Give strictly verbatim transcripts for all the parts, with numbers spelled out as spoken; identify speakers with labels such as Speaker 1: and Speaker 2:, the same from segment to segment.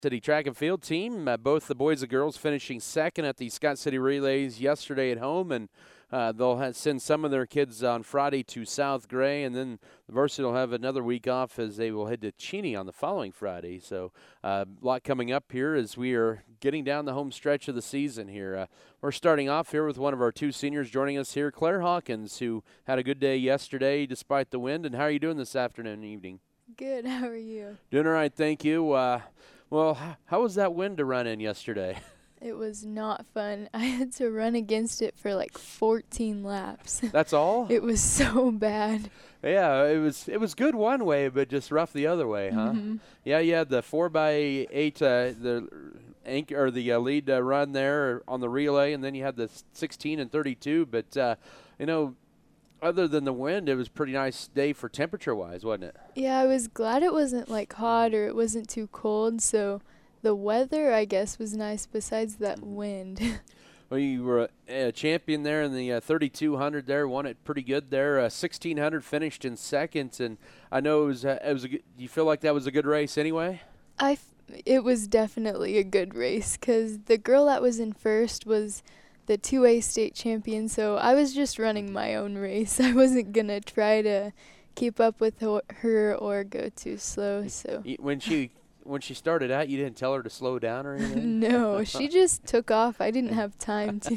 Speaker 1: City track and field team, uh, both the boys and girls finishing second at the Scott City Relays yesterday at home, and uh, they'll have, send some of their kids on Friday to South Gray, and then the varsity will have another week off as they will head to Cheney on the following Friday. So uh, a lot coming up here as we are getting down the home stretch of the season here. Uh, we're starting off here with one of our two seniors joining us here, Claire Hawkins, who had a good day yesterday despite the wind. And how are you doing this afternoon and evening?
Speaker 2: Good. How are you?
Speaker 1: Doing all right, thank you. Uh, Well, how was that wind to run in yesterday?
Speaker 2: It was not fun. I had to run against it for like fourteen laps.
Speaker 1: That's all?
Speaker 2: It was so bad.
Speaker 1: Yeah, it was it was good one way, but just rough the other way, huh?
Speaker 2: Mm-hmm.
Speaker 1: Yeah, you had the four by eight, uh, the anchor or the uh, lead uh, run there on the relay, and then you had the sixteen and thirty-two. But uh, you know, other than the wind, it was a pretty nice day for temperature-wise, wasn't it?
Speaker 2: Yeah, I was glad it wasn't like hot or it wasn't too cold. So the weather, I guess, was nice besides that wind.
Speaker 1: Well, you were a, a champion there in the uh, thirty-two hundred there, won it pretty good there. Uh, sixteen hundred finished in second, and I know it was, uh, it was a good, you feel like that was a good race anyway?
Speaker 2: I f- it was definitely a good race because the girl that was in first was the two A state champion, so I was just running my own race. I wasn't going to try to keep up with ho- her or go too slow. So
Speaker 1: When she when she started out, you didn't tell her to slow down or anything?
Speaker 2: No, she just took off. I didn't have time to.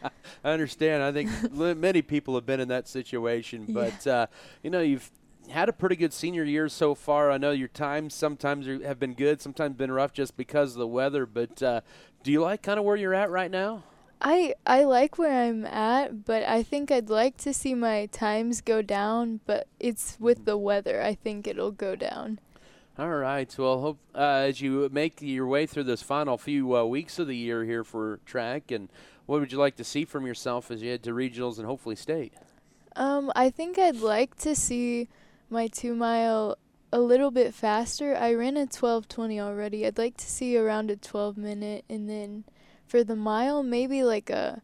Speaker 1: I understand. I think li- many people have been in that situation, but
Speaker 2: Yeah.
Speaker 1: uh, you know, you've had a pretty good senior year so far. I know your times sometimes are, have been good, sometimes been rough just because of the weather, but uh, do you like kind of where you're at right now?
Speaker 2: I I like where I'm at, but I think I'd like to see my times go down, but it's with the weather. I think it'll go down.
Speaker 1: All right. Well, hope uh, as you make your way through this final few uh, weeks of the year here for track, and what would you like to see from yourself as you head to regionals and hopefully state?
Speaker 2: Um, I think I'd like to see my two mile a little bit faster. I ran a twelve twenty already. I'd like to see around a twelve minute, and then for the mile, maybe like a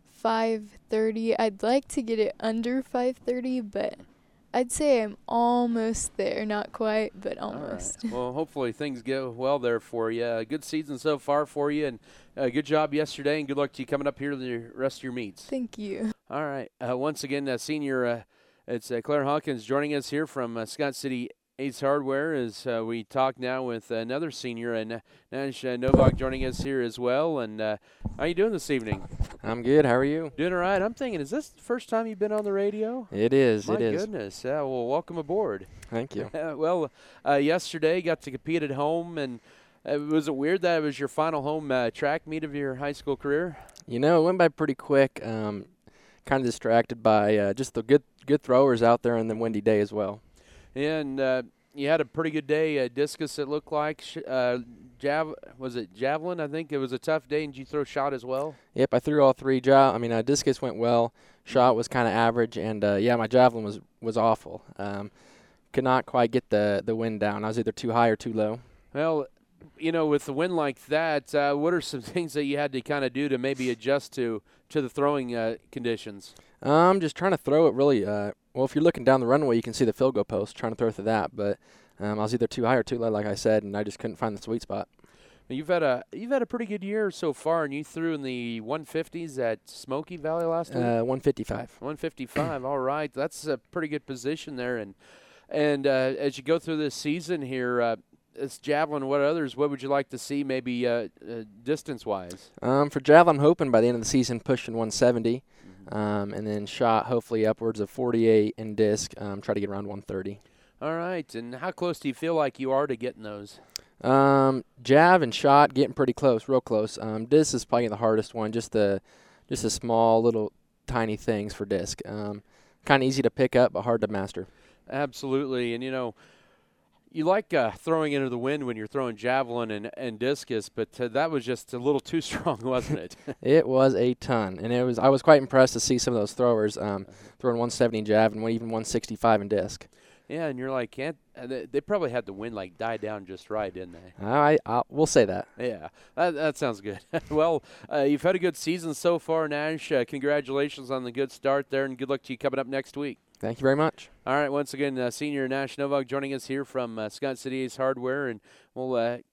Speaker 2: five thirty. I'd like to get it under five thirty, but I'd say I'm almost there. Not quite, but almost.
Speaker 1: All right. Well, hopefully things go well there for you. Uh, good season so far for you, and uh, good job yesterday, and good luck to you coming up here to the rest of your meets.
Speaker 2: Thank you.
Speaker 1: All right. Uh, once again, uh, senior, uh, it's uh, Claire Hawkins joining us here from uh, Scott City Ace Hardware as uh, we talk now with another senior, and uh, Nash uh, Novak joining us here as well. And uh, how you doing this evening?
Speaker 3: I'm good. How are you?
Speaker 1: Doing all right. I'm thinking, is this the first time you've been on the radio?
Speaker 3: It is.
Speaker 1: My
Speaker 3: it is.
Speaker 1: goodness. Yeah, well, welcome aboard.
Speaker 3: Thank you.
Speaker 1: Uh, well, uh, yesterday got to compete at home, and uh, was it weird that it was your final home uh, track meet of your high school career?
Speaker 3: You know, it went by pretty quick. Um, kind of distracted by uh, just the good good throwers out there on the windy day as well.
Speaker 1: And uh, you had a pretty good day. Uh, discus, it looked like. Sh- uh, jav- was it javelin? I think it was a tough day. And did you throw shot as well?
Speaker 3: Yep, I threw all three. Ja- I mean, uh, discus went well. Shot was kind of average, and uh, yeah, my javelin was was awful. Um, could not quite get the the wind down. I was either too high or too low.
Speaker 1: Well, you know, with the wind like that, uh, what are some things that you had to kind of do to maybe adjust to to the throwing uh, conditions?
Speaker 3: Um, just trying to throw it really. Uh, well, if you're looking down the runway, you can see the field goal post. Trying to throw through that, but um, I was either too high or too low, like I said, and I just couldn't find the sweet spot.
Speaker 1: You've had a you've had a pretty good year so far, and you threw in the one fifties at Smoky Valley last week.
Speaker 3: Uh, one fifty-five.
Speaker 1: one fifty-five. All right, that's a pretty good position there. And and uh, as you go through this season here, uh, it's javelin. What others? What would you like to see, maybe uh, uh, distance wise?
Speaker 3: Um, for javelin, I'm hoping by the end of the season pushing one seventy, mm-hmm. um, and then shot hopefully upwards of forty-eight in disc. Um, try to get around one thirty.
Speaker 1: All right, and how close do you feel like you are to getting those?
Speaker 3: Um, jav and shot getting pretty close, real close. Um, disc is probably the hardest one. Just the just the small little tiny things for disc. Um, kind of easy to pick up, but hard to master.
Speaker 1: Absolutely, and you know. You like uh, throwing into the wind when you're throwing javelin and, and discus, but uh, that was just a little too strong, wasn't it?
Speaker 3: It was a ton, and it was. I was quite impressed to see some of those throwers um, throwing one seventy in jav and even one sixty-five in disc.
Speaker 1: Yeah, and you're like, can't they, they probably had the wind like die down just right, didn't they?
Speaker 3: I, I we'll say that.
Speaker 1: Yeah, that, that sounds good. Well, uh, you've had a good season so far, Nash. Uh, congratulations on the good start there, and good luck to you coming up next week.
Speaker 3: Thank you very much.
Speaker 1: All right, once again, uh, senior Nash Novak joining us here from uh, Scott City Ace Hardware, and we'll uh,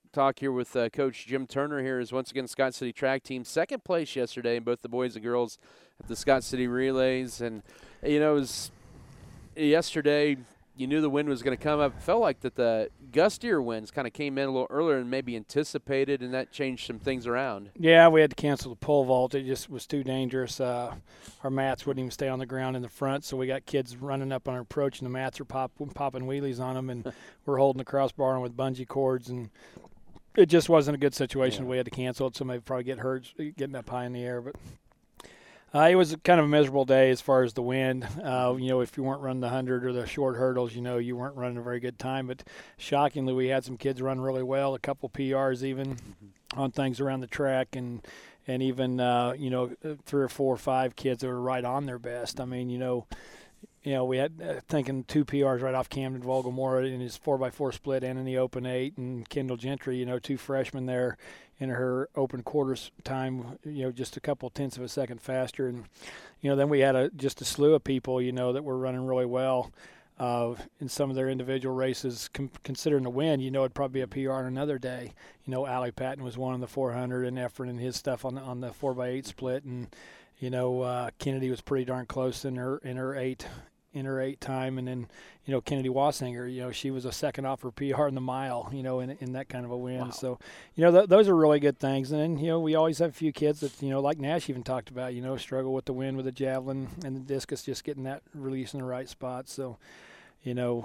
Speaker 1: talk here with uh, Coach Jim Turner here is once again Scott City track team. Second place yesterday in both the boys and girls at the Scott City Relays. And, you know, it was yesterday you knew the wind was going to come up. It felt like that the gustier winds kind of came in a little earlier than maybe anticipated, and that changed some things around.
Speaker 4: Yeah, we had to cancel the pole vault. It just was too dangerous. Uh, our mats wouldn't even stay on the ground in the front, so we got kids running up on our approach, and the mats are pop, popping wheelies on them, and we're holding the crossbar on with bungee cords, and it just wasn't a good situation. Yeah. We had to cancel it, so maybe probably get hurt getting up high in the air, but – Uh, it was kind of a miserable day as far as the wind. Uh, you know, if you weren't running the hundred or the short hurdles, you know, you weren't running a very good time. But shockingly, we had some kids run really well, a couple P Rs even mm-hmm. on things around the track, and and even uh, you know, three or four or five kids that were right on their best. I mean, you know, you know, we had uh, thinking two P Rs right off Camden Volgamora in his four by four split and in the open eight, and Kendall Gentry, you know, two freshmen there in her open quarters time, you know, just a couple tenths of a second faster. And, you know, then we had a just a slew of people, you know, that were running really well uh, in some of their individual races. Com- considering the win, you know, it'd probably be a P R on another day. You know, Allie Patton was one on the four hundred, and Efren and his stuff on the, on the four by eight split. And, you know, uh, Kennedy was pretty darn close in her in her eight in her eight time. And then, you know, Kennedy Wassinger, you know, she was a second off her P R in the mile, you know, in in that kind of a win. Wow. So, you know, th- those are really good things. And then, you know, we always have a few kids that, you know, like Nash even talked about, you know, struggle with the wind with the javelin and the discus, just getting that release in the right spot. So, you know,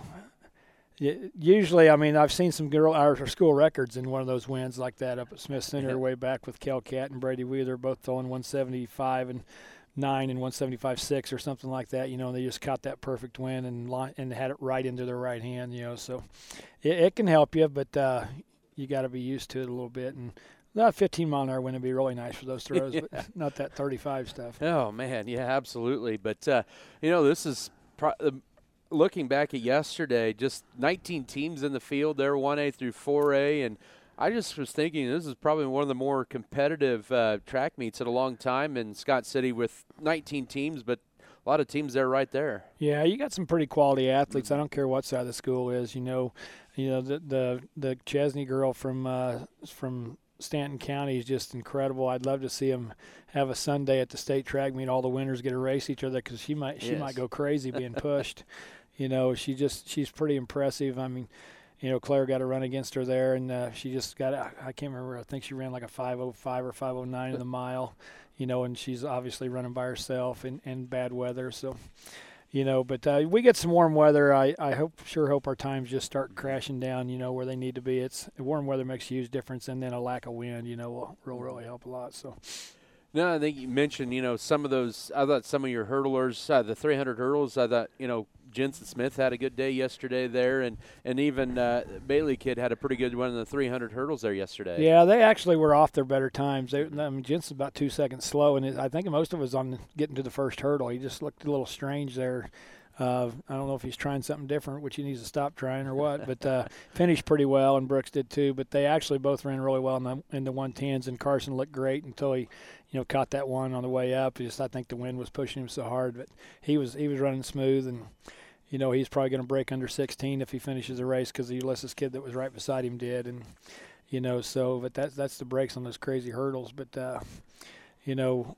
Speaker 4: usually, I mean, I've seen some girl our school records in one of those wins like that up at Smith Center yeah. way back with Kel Cat and Brady Wheeler, both throwing one seventy-five and nine and one seventy-five six or something like that, you know, and they just caught that perfect win and line, and had it right into their right hand, you know, so it, it can help you, but uh, you got to be used to it a little bit. And that fifteen mile an hour wind would be really nice for those throws, yeah. but not that thirty-five stuff.
Speaker 1: Oh man, yeah, absolutely. But uh, you know, this is pro- uh, looking back at yesterday, just nineteen teams in the field there, one A through four A, and I just was thinking this is probably one of the more competitive uh, track meets in a long time in Scott City with nineteen teams, but a lot of teams there right there.
Speaker 4: Yeah, you got some pretty quality athletes. I don't care what side of the school is. You know, you know the the, the Chesney girl from uh, from Stanton County is just incredible. I'd love to see them have a Sunday at the state track meet. All the winners get to race each other because she might she yes. might go crazy being pushed. You know, she just she's pretty impressive. I mean. You know, Claire got a run against her there, and uh, she just got a, I can't remember, I think she ran like a five oh five or five oh nine in the mile, you know, and she's obviously running by herself in, in bad weather. So, you know, but uh, we get some warm weather. I, I hope, sure hope our times just start crashing down, you know, where they need to be. It's warm weather makes a huge difference, and then a lack of wind, you know, will, will really help a lot. So.
Speaker 1: No, I think you mentioned, you know, some of those, I thought some of your hurdlers, uh, the three hundred hurdles, I thought, you know, Jensen Smith had a good day yesterday there, and, and even uh, Bailey kid had a pretty good one in the three hundred hurdles there yesterday.
Speaker 4: Yeah, they actually were off their better times. They, I mean, Jensen's about two seconds slow, and it, I think most of it was on getting to the first hurdle. He just looked a little strange there. Uh, I don't know if he's trying something different, which he needs to stop trying or what, but uh, finished pretty well, and Brooks did too. But they actually both ran really well in the, in the one tens, and Carson looked great until he, you know, caught that one on the way up. Just I think the wind was pushing him so hard, but he was he was running smooth, and you know he's probably going to break under sixteen if he finishes the race because the Ulysses kid that was right beside him did, and you know so. But that's that's the breaks on those crazy hurdles. But uh, you know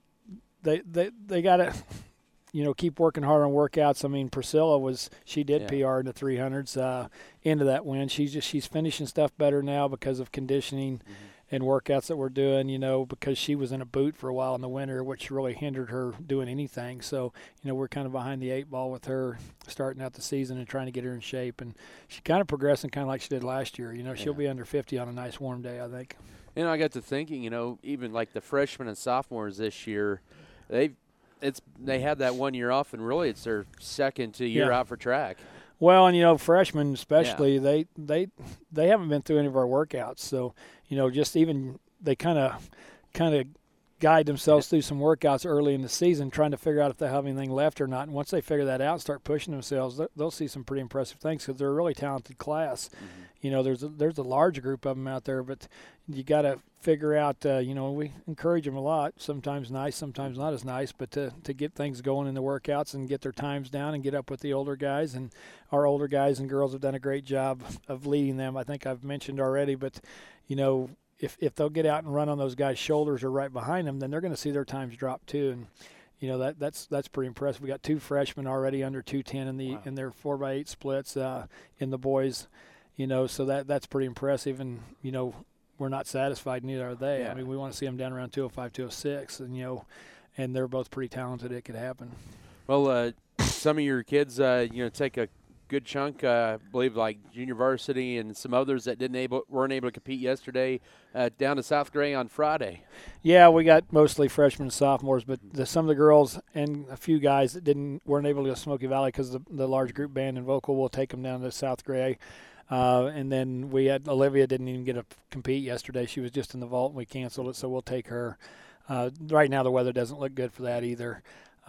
Speaker 4: they they they got to. You know, keep working hard on workouts. I mean, Priscilla was she did yeah. P R in the three hundreds uh, into that win. She's just she's finishing stuff better now because of conditioning mm-hmm. and workouts that we're doing. You know, because she was in a boot for a while in the winter, which really hindered her doing anything. So, you know, we're kind of behind the eight ball with her starting out the season and trying to get her in shape. And she's kind of progressing, kind of like she did last year. You know, she'll yeah. be under fifty on a nice warm day, I think.
Speaker 1: You know, I got to thinking. You know, even like the freshmen and sophomores this year, they've. It's they had that one year off, and really it's their second year yeah. out for track.
Speaker 4: Well, and you know, freshmen especially, yeah. they they they haven't been through any of our workouts, so you know, just even they kind of kind of guide themselves through some workouts early in the season, trying to figure out if they have anything left or not. And once they figure that out and start pushing themselves, they'll see some pretty impressive things because they're a really talented class. Mm-hmm. You know, there's a, there's a large group of them out there, but you got to figure out, uh, you know, we encourage them a lot, sometimes nice, sometimes not as nice, but to, to get things going in the workouts and get their times down and get up with the older guys. And our older guys and girls have done a great job of leading them. I think I've mentioned already, but, you know, if if they'll get out and run on those guys' shoulders or right behind them, then they're going to see their times drop too. And, you know, that that's that's pretty impressive. We got two freshmen already under two ten in the wow. in their four by eight splits uh, in the boys. You know, so that that's pretty impressive, and, you know, we're not satisfied, neither are they. Yeah. I mean, we want to see them down around two oh five, two oh six, and, you know, and they're both pretty talented. It could happen.
Speaker 1: Well, uh, some of your kids, uh, you know, take a good chunk, uh, I believe, like junior varsity and some others that didn't able weren't able to compete yesterday, uh, down to South Gray on Friday.
Speaker 4: Yeah, we got mostly freshmen and sophomores, but the, some of the girls and a few guys that didn't weren't able to go to Smoky Valley because the, the large group band and vocal will take them down to South Gray. Uh, and then we had Olivia didn't even get to compete yesterday. She was just in the vault, and we canceled it, so we'll take her. Uh, right now the weather doesn't look good for that either.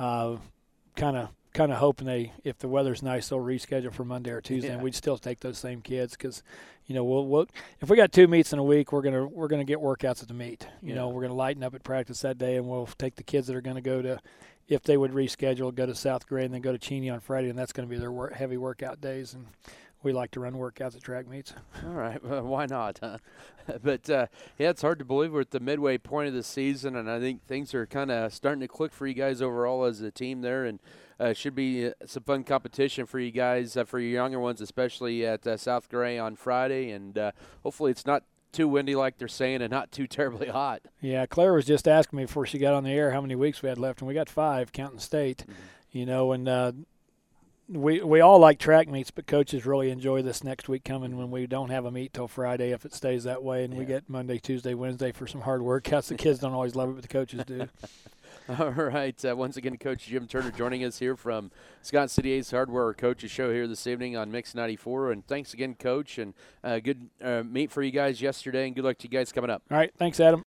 Speaker 4: Kind of kind of hoping they, if the weather's nice, they'll reschedule for Monday or Tuesday, yeah. and we'd still take those same kids because, you know, we'll, we'll if we got two meets in a week, we're gonna we're gonna get workouts at the meet. You yeah. know, we're gonna lighten up at practice that day, and we'll take the kids that are gonna go to, if they would reschedule, go to South Gray and then go to Cheney on Friday, and that's gonna be their work, heavy workout days. And we like to run workouts at track meets.
Speaker 1: All right. Well, why not, huh? But, uh, yeah, it's hard to believe we're at the midway point of the season, and I think things are kind of starting to click for you guys overall as a team there, and uh, should be uh, some fun competition for you guys, uh, for your younger ones, especially at uh, South Gray on Friday, and uh, hopefully it's not too windy like they're saying and not too terribly hot.
Speaker 4: Yeah, Claire was just asking me before she got on the air how many weeks we had left, and we got five, counting state, mm-hmm. you know, and uh, – We we all like track meets, but coaches really enjoy this next week coming when we don't have a meet till Friday if it stays that way, and yeah. we get Monday, Tuesday, Wednesday for some hard workouts. The kids don't always love it, but the coaches do.
Speaker 1: All right. Uh, once again, Coach Jim Turner joining us here from Scott City Ace Hardware Coaches Show here this evening on Mix ninety-four. And thanks again, Coach, and uh, good uh, meet for you guys yesterday, and good luck to you guys coming up.
Speaker 4: All right. Thanks, Adam.